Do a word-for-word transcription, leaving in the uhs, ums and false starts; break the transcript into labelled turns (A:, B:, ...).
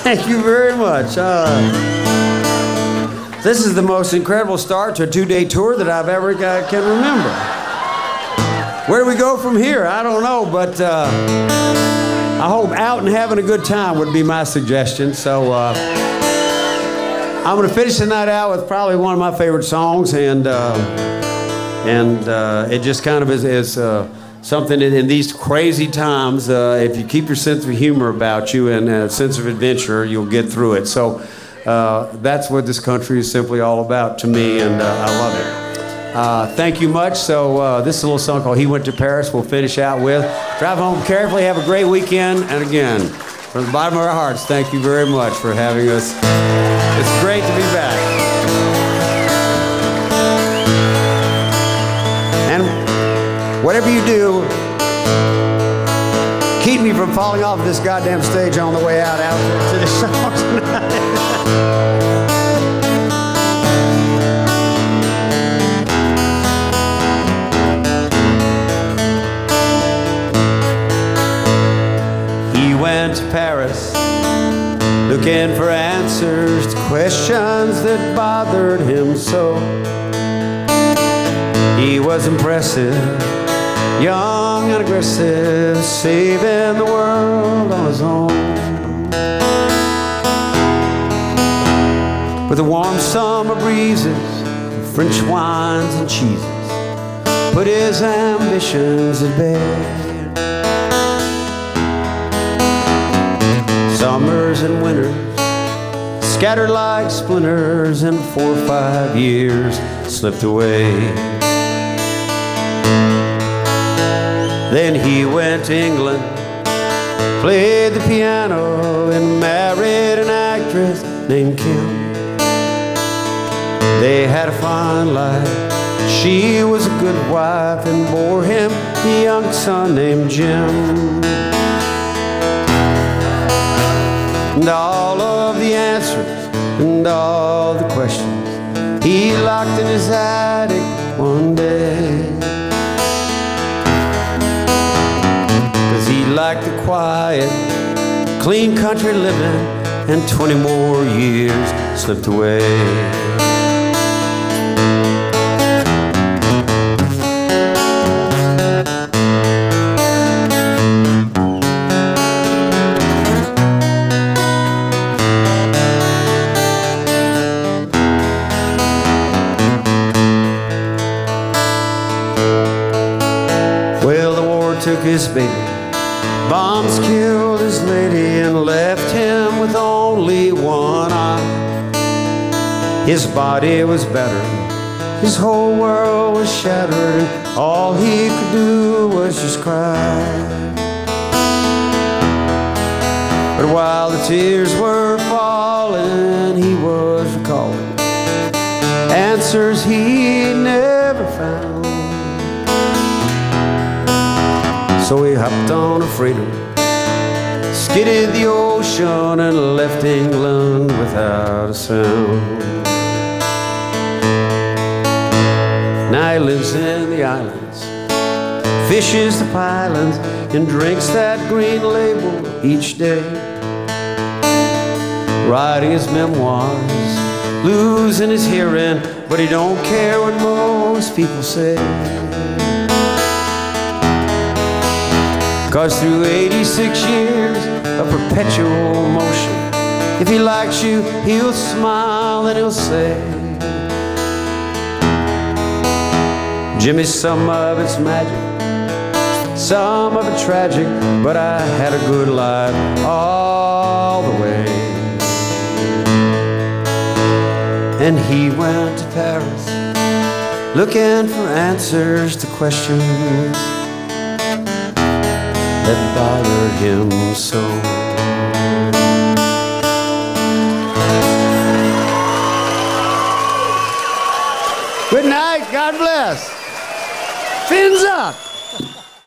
A: Thank you very much. Uh, this is the most incredible start to a two-day tour that I've ever uh, can remember. Where do we go from here? I don't know, but uh, I hope out and having a good time would be my suggestion. So uh, I'm going to finish the night out with probably one of my favorite songs, and uh, and uh, it just kind of is, is uh, something in, in these crazy times. Uh, if you keep your sense of humor about you and a sense of adventure, you'll get through it. So uh, that's what this country is simply all about to me, and uh, I love it. Uh, thank you much. So uh, this is a little song called He Went to Paris we'll finish out with. Drive home carefully, have a great weekend, and again, from the bottom of our hearts, thank you very much for having us. It's great to be back. And whatever you do, keep me from falling off this goddamn stage on the way out out to the song tonight. Went to Paris looking for answers to questions that bothered him so. He was impressive, young and aggressive, saving the world on his own. With the warm summer breezes, French wines and cheeses, put his ambitions at bed. Summers and winters scattered like splinters, and four or five years slipped away. Then he went to England, played the piano, and married an actress named Kim. They had a fine life, she was a good wife, and bore him a young son named Jim. And all of the answers and all the questions he locked in his attic one day. 'Cause he liked the quiet, clean country living, and twenty more years slipped away. Took his baby, bombs killed his lady, and left him with only one eye. His body was battered, his whole world was shattered, and all he could do was just cry. But while the tears were falling, he was recalling answers he never found. So he hopped on a freighter, skidded the ocean, and left England without a sound. Now he lives in the islands, fishes the pylons, and drinks that green label each day. Writing his memoirs, losing his hearing, but he don't care what most people say. 'Cause through eighty-six years of perpetual motion, if he likes you, he'll smile and he'll say, Jimmy, some of it's magic, some of it tragic, but I had a good life all the way. And he went to Paris looking for answers to questions that bothered him so. Good night, God bless. Fins up.